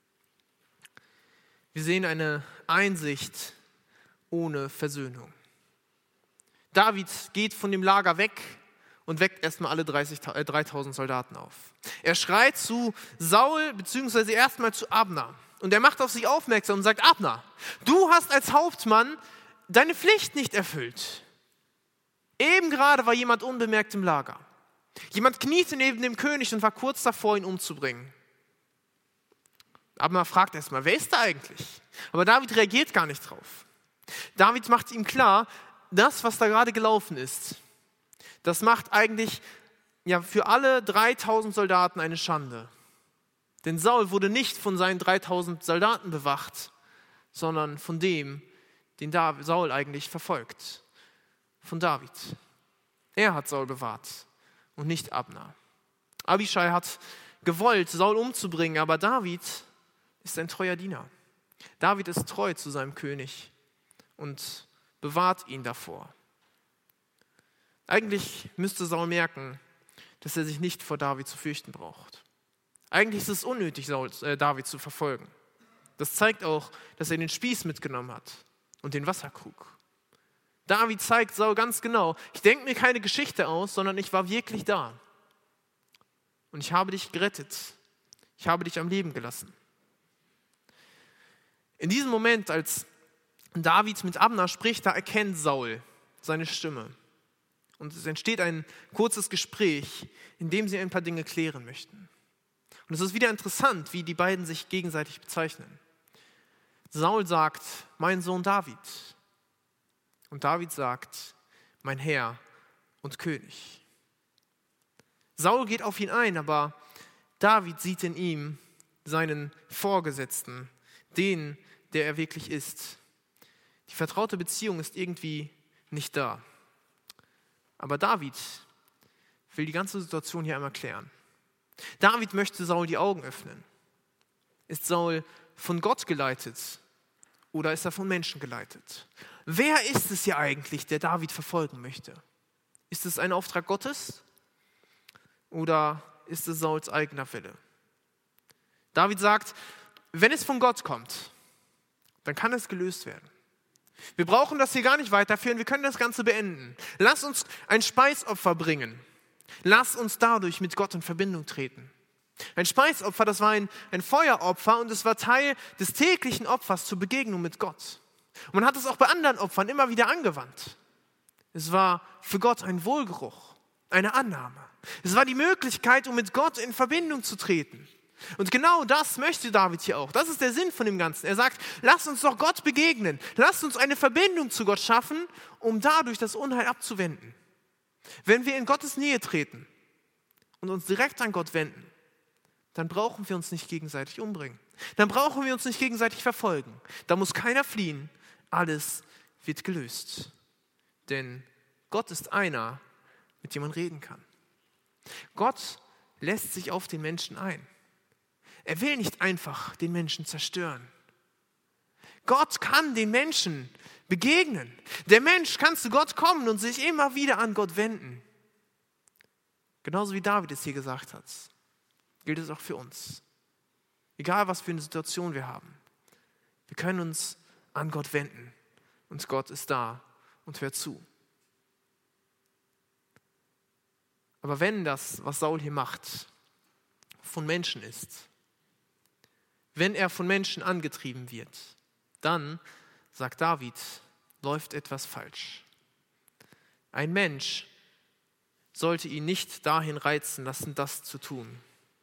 Wir sehen eine Einsicht ohne Versöhnung. David geht von dem Lager weg und weckt erstmal alle 3000 Soldaten auf. Er schreit zu Saul bzw. erstmal zu Abner. Und er macht auf sich aufmerksam und sagt: Abner, du hast als Hauptmann deine Pflicht nicht erfüllt. Eben gerade war jemand unbemerkt im Lager. Jemand kniete neben dem König und war kurz davor, ihn umzubringen. Abner fragt erstmal: Wer ist da eigentlich? Aber David reagiert gar nicht drauf. David macht ihm klar, das, was da gerade gelaufen ist, das macht eigentlich für alle 3000 Soldaten eine Schande. Denn Saul wurde nicht von seinen 3000 Soldaten bewacht, sondern von dem, den Saul eigentlich verfolgt, von David. Er hat Saul bewahrt und nicht Abner. Abischai hat gewollt, Saul umzubringen, aber David ist ein treuer Diener. David ist treu zu seinem König und bewahrt ihn davor. Eigentlich müsste Saul merken, dass er sich nicht vor David zu fürchten braucht. Eigentlich ist es unnötig, David zu verfolgen. Das zeigt auch, dass er den Spieß mitgenommen hat und den Wasserkrug. David zeigt Saul ganz genau: Ich denke mir keine Geschichte aus, sondern ich war wirklich da. Und ich habe dich gerettet. Ich habe dich am Leben gelassen. In diesem Moment, als David mit Abner spricht, da erkennt Saul seine Stimme. Und es entsteht ein kurzes Gespräch, in dem sie ein paar Dinge klären möchten. Und es ist wieder interessant, wie die beiden sich gegenseitig bezeichnen. Saul sagt: Mein Sohn David. Und David sagt: Mein Herr und König. Saul geht auf ihn ein, aber David sieht in ihm seinen Vorgesetzten, den, der er wirklich ist. Die vertraute Beziehung ist irgendwie nicht da. Aber David will die ganze Situation hier einmal klären. David möchte Saul die Augen öffnen. Ist Saul von Gott geleitet oder ist er von Menschen geleitet? Wer ist es hier eigentlich, der David verfolgen möchte? Ist es ein Auftrag Gottes oder ist es Sauls eigener Wille? David sagt, wenn es von Gott kommt, dann kann es gelöst werden. Wir brauchen das hier gar nicht weiterführen, wir können das Ganze beenden. Lass uns ein Speisopfer bringen. Lass uns dadurch mit Gott in Verbindung treten. Ein Speisopfer, das war ein Feueropfer und es war Teil des täglichen Opfers zur Begegnung mit Gott. Und man hat es auch bei anderen Opfern immer wieder angewandt. Es war für Gott ein Wohlgeruch, eine Annahme. Es war die Möglichkeit, um mit Gott in Verbindung zu treten. Und genau das möchte David hier auch. Das ist der Sinn von dem Ganzen. Er sagt, lasst uns doch Gott begegnen. Lasst uns eine Verbindung zu Gott schaffen, um dadurch das Unheil abzuwenden. Wenn wir in Gottes Nähe treten und uns direkt an Gott wenden, dann brauchen wir uns nicht gegenseitig umbringen. Dann brauchen wir uns nicht gegenseitig verfolgen. Da muss keiner fliehen. Alles wird gelöst. Denn Gott ist einer, mit dem man reden kann. Gott lässt sich auf den Menschen ein. Er will nicht einfach den Menschen zerstören. Gott kann den Menschen begegnen. Der Mensch kann zu Gott kommen und sich immer wieder an Gott wenden. Genauso wie David es hier gesagt hat, gilt es auch für uns. Egal, was für eine Situation wir haben. Wir können uns an Gott wenden und Gott ist da und hört zu. Aber wenn das, was Saul hier macht, von Menschen ist, wenn er von Menschen angetrieben wird, dann, sagt David, läuft etwas falsch. Ein Mensch sollte ihn nicht dahin reizen lassen, das zu tun.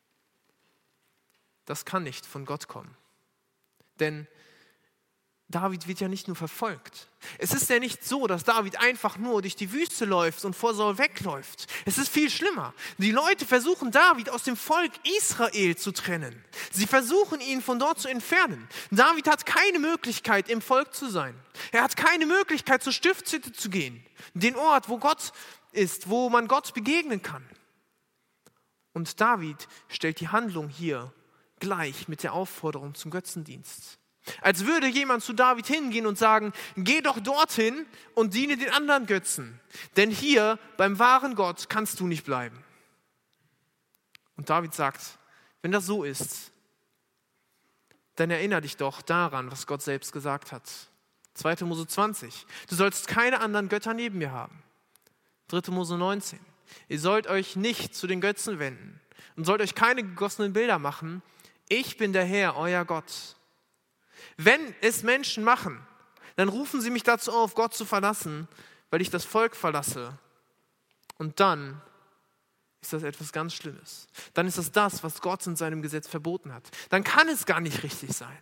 Das kann nicht von Gott kommen. Denn David wird ja nicht nur verfolgt. Es ist ja nicht so, dass David einfach nur durch die Wüste läuft und vor Saul wegläuft. Es ist viel schlimmer. Die Leute versuchen David aus dem Volk Israel zu trennen. Sie versuchen ihn von dort zu entfernen. David hat keine Möglichkeit, im Volk zu sein. Er hat keine Möglichkeit, zur Stiftshütte zu gehen. Den Ort, wo Gott ist, wo man Gott begegnen kann. Und David stellt die Handlung hier gleich mit der Aufforderung zum Götzendienst. Als würde jemand zu David hingehen und sagen, geh doch dorthin und diene den anderen Götzen, denn hier beim wahren Gott kannst du nicht bleiben. Und David sagt, wenn das so ist, dann erinnere dich doch daran, was Gott selbst gesagt hat. 2. Mose 20, du sollst keine anderen Götter neben mir haben. 3. Mose 19, ihr sollt euch nicht zu den Götzen wenden und sollt euch keine gegossenen Bilder machen. Ich bin der Herr, euer Gott. Wenn es Menschen machen, dann rufen sie mich dazu auf, Gott zu verlassen, weil ich das Volk verlasse. Und dann ist das etwas ganz Schlimmes. Dann ist das, was Gott in seinem Gesetz verboten hat. Dann kann es gar nicht richtig sein.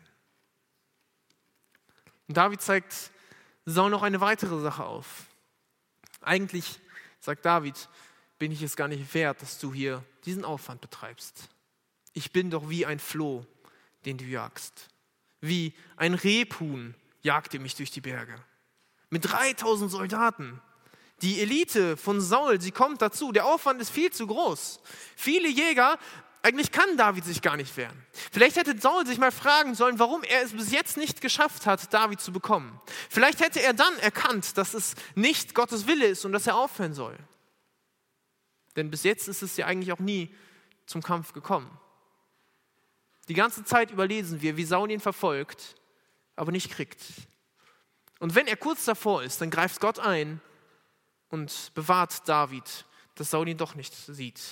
Und David zeigt Saul noch eine weitere Sache auf. Eigentlich, sagt David, bin ich es gar nicht wert, dass du hier diesen Aufwand betreibst. Ich bin doch wie ein Floh, den du jagst. Wie ein Rebhuhn jagt ihr mich durch die Berge. Mit 3000 Soldaten. Die Elite von Saul, sie kommt dazu. Der Aufwand ist viel zu groß. Viele Jäger, eigentlich kann David sich gar nicht wehren. Vielleicht hätte Saul sich mal fragen sollen, warum er es bis jetzt nicht geschafft hat, David zu bekommen. Vielleicht hätte er dann erkannt, dass es nicht Gottes Wille ist und dass er aufhören soll. Denn bis jetzt ist es ja eigentlich auch nie zum Kampf gekommen. Die ganze Zeit überlesen wir, wie Saul ihn verfolgt, aber nicht kriegt. Und wenn er kurz davor ist, dann greift Gott ein und bewahrt David, dass Saul ihn doch nicht sieht.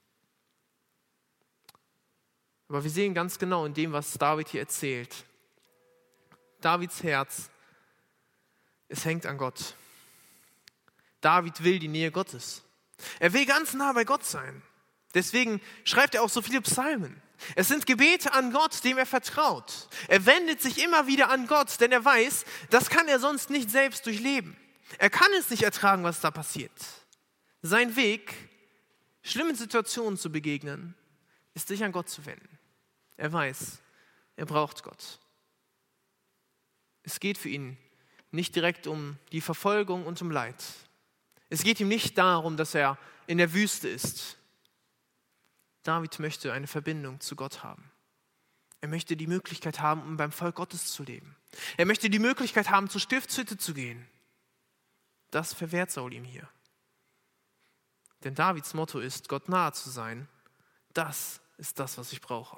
Aber wir sehen ganz genau in dem, was David hier erzählt, Davids Herz, es hängt an Gott. David will die Nähe Gottes. Er will ganz nah bei Gott sein. Deswegen schreibt er auch so viele Psalmen. Es sind Gebete an Gott, dem er vertraut. Er wendet sich immer wieder an Gott, denn er weiß, das kann er sonst nicht selbst durchleben. Er kann es nicht ertragen, was da passiert. Sein Weg, schlimmen Situationen zu begegnen, ist sich an Gott zu wenden. Er weiß, er braucht Gott. Es geht für ihn nicht direkt um die Verfolgung und um Leid. Es geht ihm nicht darum, dass er in der Wüste ist. David möchte eine Verbindung zu Gott haben. Er möchte die Möglichkeit haben, um beim Volk Gottes zu leben. Er möchte die Möglichkeit haben, zur Stiftshütte zu gehen. Das verwehrt Saul ihm hier. Denn Davids Motto ist, Gott nahe zu sein. Das ist das, was ich brauche.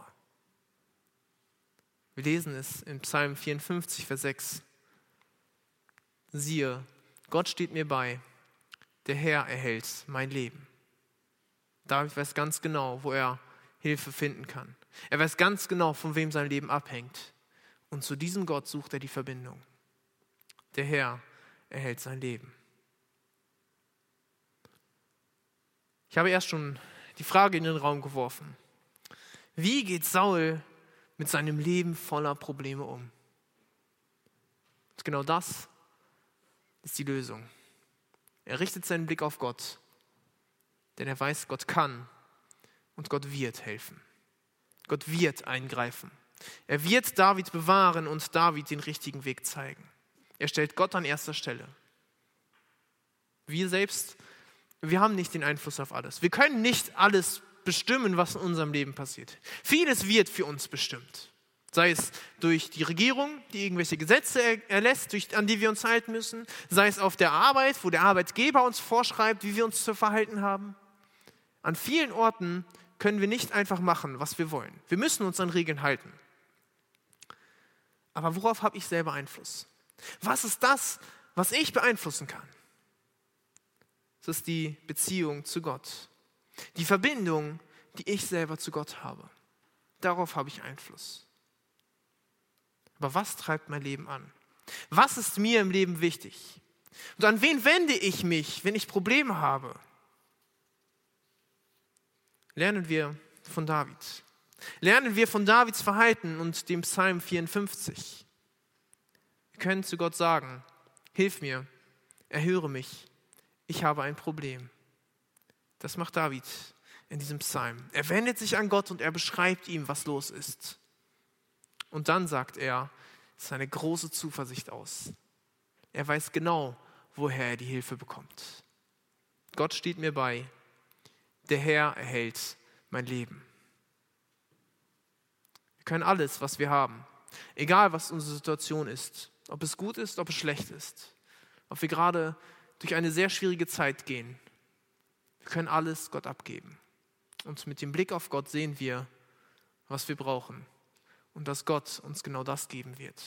Wir lesen es in Psalm 54, Vers 6. Siehe, Gott steht mir bei, der Herr erhält mein Leben. David weiß ganz genau, wo er Hilfe finden kann. Er weiß ganz genau, von wem sein Leben abhängt. Und zu diesem Gott sucht er die Verbindung. Der Herr erhält sein Leben. Ich habe erst schon die Frage in den Raum geworfen. Wie geht Saul mit seinem Leben voller Probleme um? Und genau das ist die Lösung. Er richtet seinen Blick auf Gott, denn er weiß, Gott kann und Gott wird helfen. Gott wird eingreifen. Er wird David bewahren und David den richtigen Weg zeigen. Er stellt Gott an erster Stelle. Wir selbst, wir haben nicht den Einfluss auf alles. Wir können nicht alles bestimmen, was in unserem Leben passiert. Vieles wird für uns bestimmt. Sei es durch die Regierung, die irgendwelche Gesetze erlässt, an die wir uns halten müssen. Sei es auf der Arbeit, wo der Arbeitgeber uns vorschreibt, wie wir uns zu verhalten haben. An vielen Orten können wir nicht einfach machen, was wir wollen. Wir müssen uns an Regeln halten. Aber worauf habe ich selber Einfluss? Was ist das, was ich beeinflussen kann? Es ist die Beziehung zu Gott. Die Verbindung, die ich selber zu Gott habe. Darauf habe ich Einfluss. Aber was treibt mein Leben an? Was ist mir im Leben wichtig? Und an wen wende ich mich, wenn ich Probleme habe? Lernen wir von David. Lernen wir von Davids Verhalten und dem Psalm 54. Wir können zu Gott sagen, hilf mir, erhöre mich, ich habe ein Problem. Das macht David in diesem Psalm. Er wendet sich an Gott und er beschreibt ihm, was los ist. Und dann sagt er seine große Zuversicht aus. Er weiß genau, woher er die Hilfe bekommt. Gott steht mir bei, der Herr erhält mein Leben. Wir können alles, was wir haben, egal was unsere Situation ist, ob es gut ist, ob es schlecht ist, ob wir gerade durch eine sehr schwierige Zeit gehen, wir können alles Gott abgeben. Und mit dem Blick auf Gott sehen wir, was wir brauchen und dass Gott uns genau das geben wird.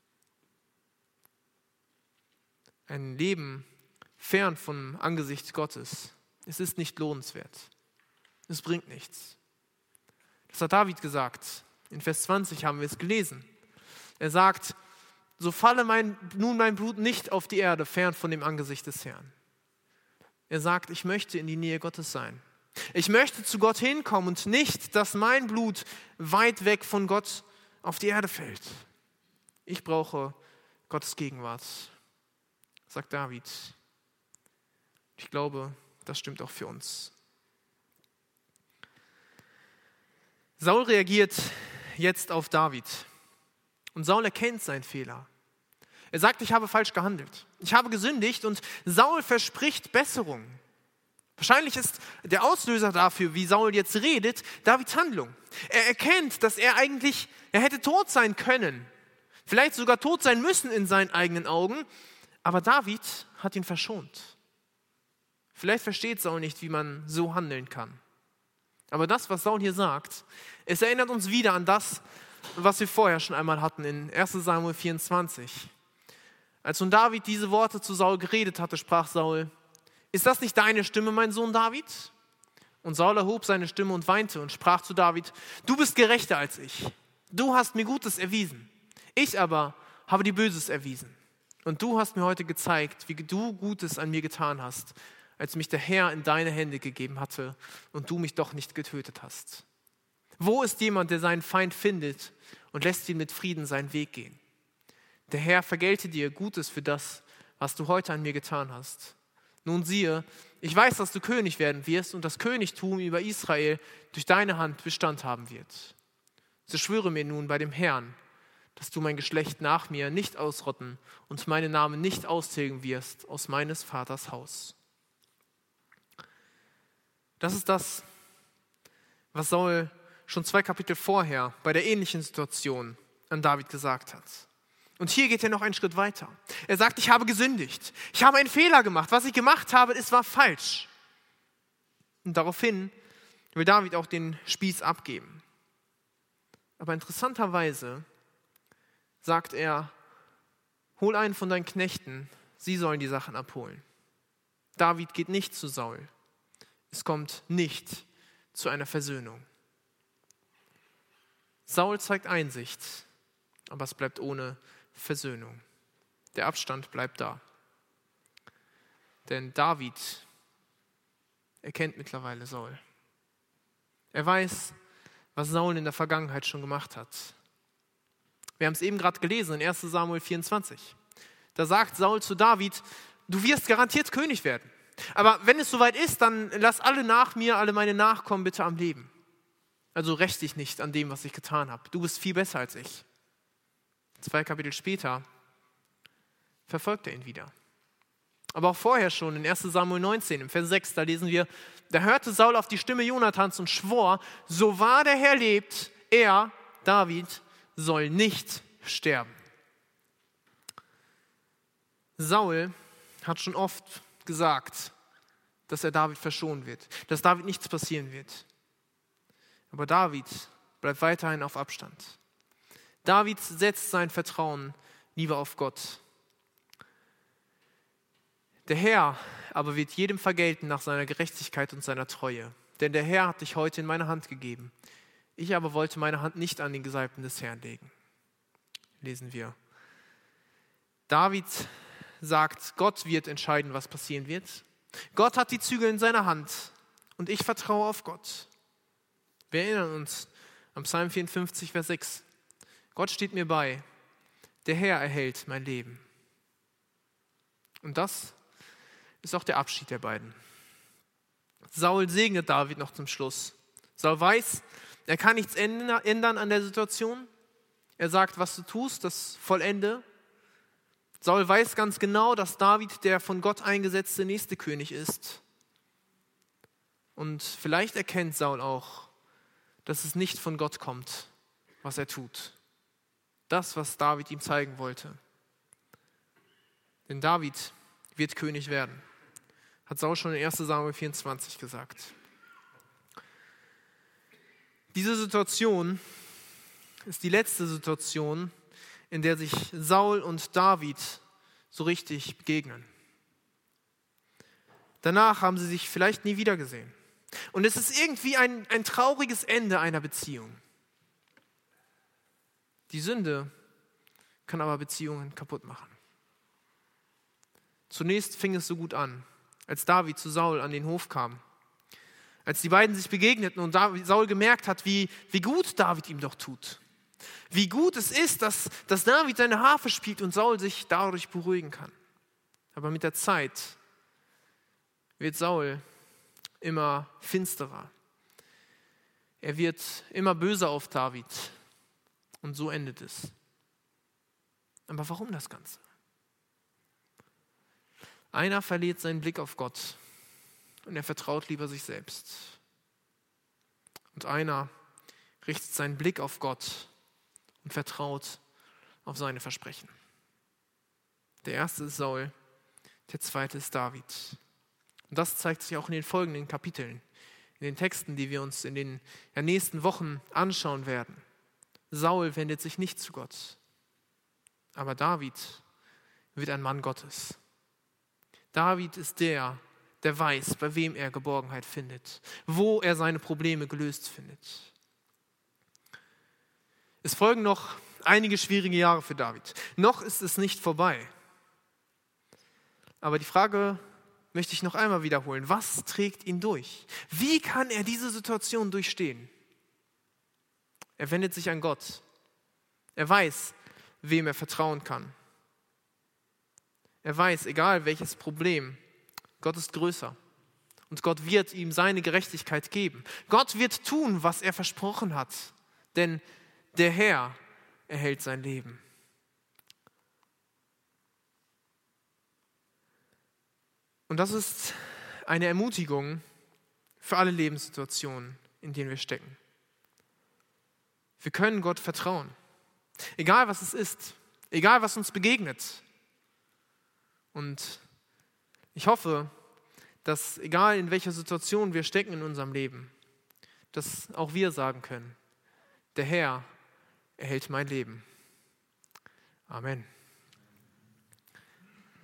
Ein Leben fern vom Angesicht Gottes, es ist nicht lohnenswert. Es bringt nichts. Das hat David gesagt. In Vers 20 haben wir es gelesen. Er sagt, so falle nun mein Blut nicht auf die Erde, fern von dem Angesicht des Herrn. Er sagt, ich möchte in die Nähe Gottes sein. Ich möchte zu Gott hinkommen und nicht, dass mein Blut weit weg von Gott auf die Erde fällt. Ich brauche Gottes Gegenwart, sagt David. Ich glaube, das stimmt auch für uns. Saul reagiert jetzt auf David und Saul erkennt seinen Fehler. Er sagt, ich habe falsch gehandelt. Ich habe gesündigt und Saul verspricht Besserung. Wahrscheinlich ist der Auslöser dafür, wie Saul jetzt redet, Davids Handlung. Er erkennt, dass er hätte tot sein können. Vielleicht sogar tot sein müssen in seinen eigenen Augen. Aber David hat ihn verschont. Vielleicht versteht Saul nicht, wie man so handeln kann. Aber das, was Saul hier sagt, es erinnert uns wieder an das, was wir vorher schon einmal hatten in 1 Samuel 24. Als nun David diese Worte zu Saul geredet hatte, sprach Saul, ist das nicht deine Stimme, mein Sohn David? Und Saul erhob seine Stimme und weinte und sprach zu David, du bist gerechter als ich. Du hast mir Gutes erwiesen. Ich aber habe dir Böses erwiesen. Und du hast mir heute gezeigt, wie du Gutes an mir getan hast, als mich der Herr in deine Hände gegeben hatte und du mich doch nicht getötet hast. Wo ist jemand, der seinen Feind findet und lässt ihn mit Frieden seinen Weg gehen? Der Herr vergelte dir Gutes für das, was du heute an mir getan hast. Nun siehe, ich weiß, dass du König werden wirst und das Königtum über Israel durch deine Hand Bestand haben wird. So schwöre mir nun bei dem Herrn, dass du mein Geschlecht nach mir nicht ausrotten und meinen Namen nicht austilgen wirst aus meines Vaters Haus. Das ist das, was Saul schon 2 Kapitel vorher bei der ähnlichen Situation an David gesagt hat. Und hier geht er noch einen Schritt weiter. Er sagt, ich habe gesündigt. Ich habe einen Fehler gemacht. Was ich gemacht habe, es war falsch. Und daraufhin will David auch den Spieß abgeben. Aber interessanterweise sagt er, hol einen von deinen Knechten, sie sollen die Sachen abholen. David geht nicht zu Saul. Es kommt nicht zu einer Versöhnung. Saul zeigt Einsicht, aber es bleibt ohne Versöhnung. Der Abstand bleibt da. Denn David erkennt mittlerweile Saul. Er weiß, was Saul in der Vergangenheit schon gemacht hat. Wir haben es eben gerade gelesen in 1 Samuel 24. Da sagt Saul zu David, du wirst garantiert König werden. Aber wenn es soweit ist, dann lass alle nach mir, alle meine Nachkommen bitte am Leben. Also räch dich nicht an dem, was ich getan habe. Du bist viel besser als ich. 2 Kapitel später verfolgt er ihn wieder. Aber auch vorher schon, in 1 Samuel 19, im Vers 6, da lesen wir, da hörte Saul auf die Stimme Jonathans und schwor, so wahr der Herr lebt, er, David, soll nicht sterben. Saul hat schon oft gesagt, dass er David verschonen wird, dass David nichts passieren wird. Aber David bleibt weiterhin auf Abstand. David setzt sein Vertrauen lieber auf Gott. Der Herr aber wird jedem vergelten nach seiner Gerechtigkeit und seiner Treue. Denn der Herr hat dich heute in meine Hand gegeben. Ich aber wollte meine Hand nicht an den Gesalbten des Herrn legen. Lesen wir. David sagt, Gott wird entscheiden, was passieren wird. Gott hat die Zügel in seiner Hand und ich vertraue auf Gott. Wir erinnern uns am Psalm 54, Vers 6. Gott steht mir bei, der Herr erhält mein Leben. Und das ist auch der Abschied der beiden. Saul segnet David noch zum Schluss. Saul weiß, er kann nichts ändern an der Situation. Er sagt, was du tust, das vollende. Saul weiß ganz genau, dass David der von Gott eingesetzte nächste König ist. Und vielleicht erkennt Saul auch, dass es nicht von Gott kommt, was er tut. Das, was David ihm zeigen wollte. Denn David wird König werden. Hat Saul schon in 1 Samuel 24 gesagt. Diese Situation ist die letzte Situation, in der sich Saul und David so richtig begegnen. Danach haben sie sich vielleicht nie wieder gesehen. Und es ist irgendwie ein trauriges Ende einer Beziehung. Die Sünde kann aber Beziehungen kaputt machen. Zunächst fing es so gut an, als David zu Saul an den Hof kam. Als die beiden sich begegneten und Saul gemerkt hat, wie gut David ihm doch tut. Wie gut es ist, dass David seine Harfe spielt und Saul sich dadurch beruhigen kann. Aber mit der Zeit wird Saul immer finsterer. Er wird immer böser auf David. Und so endet es. Aber warum das Ganze? Einer verliert seinen Blick auf Gott und er vertraut lieber sich selbst. Und einer richtet seinen Blick auf Gott und vertraut auf seine Versprechen. Der erste ist Saul, der zweite ist David. Und das zeigt sich auch in den folgenden Kapiteln, in den Texten, die wir uns in den nächsten Wochen anschauen werden. Saul wendet sich nicht zu Gott, aber David wird ein Mann Gottes. David ist der weiß, bei wem er Geborgenheit findet, wo er seine Probleme gelöst findet. Es folgen noch einige schwierige Jahre für David. Noch ist es nicht vorbei. Aber die Frage möchte ich noch einmal wiederholen. Was trägt ihn durch? Wie kann er diese Situation durchstehen? Er wendet sich an Gott. Er weiß, wem er vertrauen kann. Er weiß, egal welches Problem, Gott ist größer. Und Gott wird ihm seine Gerechtigkeit geben. Gott wird tun, was er versprochen hat. Denn der Herr erhält sein Leben. Und das ist eine Ermutigung für alle Lebenssituationen, in denen wir stecken. Wir können Gott vertrauen. Egal was es ist, egal was uns begegnet. Und ich hoffe, dass egal in welcher Situation wir stecken in unserem Leben, dass auch wir sagen können, der Herr erhält mein Leben. Amen.